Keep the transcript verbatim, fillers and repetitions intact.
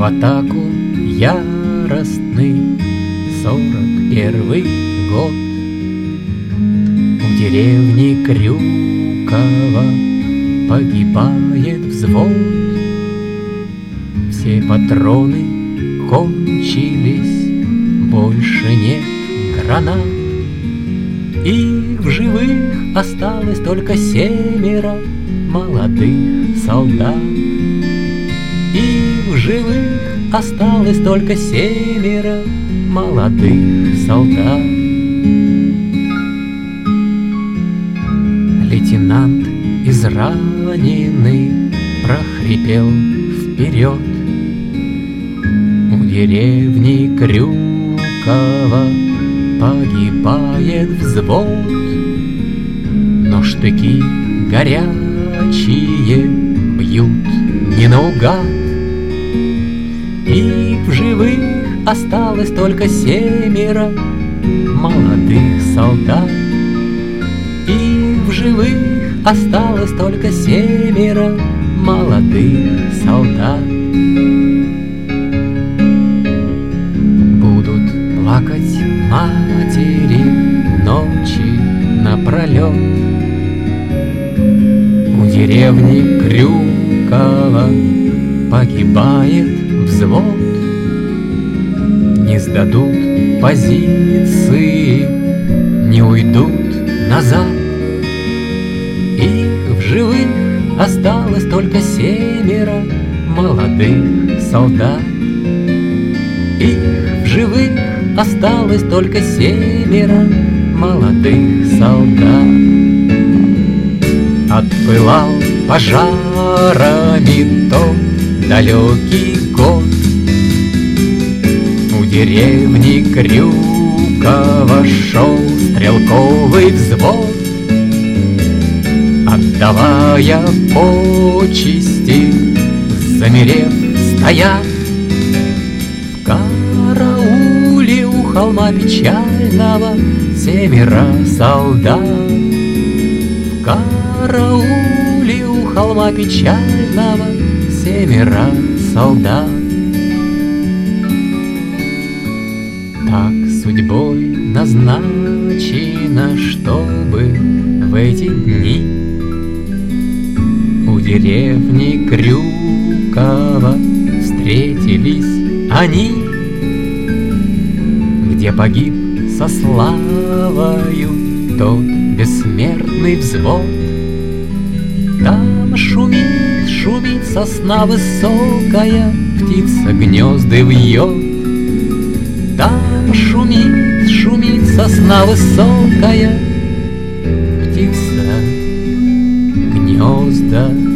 атаку яростный сорок первый год. У деревни Крюково погибает взвод. Все патроны кончились, больше нет гранат, и в живых осталось только семеро молодых солдат. И в живых осталось только семеро молодых солдат. Лейтенант израненный прохрипел вперед. У деревни Крюково погибает взвод, но штыки горячие бьют не наугад. И в живых осталось только семеро молодых солдат. И в живых осталось только семеро молодых солдат. Будут плакать матери ночи напролет. У деревни Крюково погибает взвод. Не сдадут позиции, не уйдут назад. И в живых осталось только семеро молодых солдат. И в живых осталось только семеро молодых солдат. Отпылал пожарами тот далекий год. У деревни Крюково шел стрелковый взвод, отдавая почести, замерев стоят. В карауле у холма печального семеро солдат. В карауле у холма печального семеро солдат. Так судьбой назначено, чтобы в эти дни у деревни Крюково встретились они, где погиб со славою тот бессмертный взвод. Там шумит, шумит сосна высокая, птица гнезды вьет. Там шумит, шумит сосна высокая, птица гнезда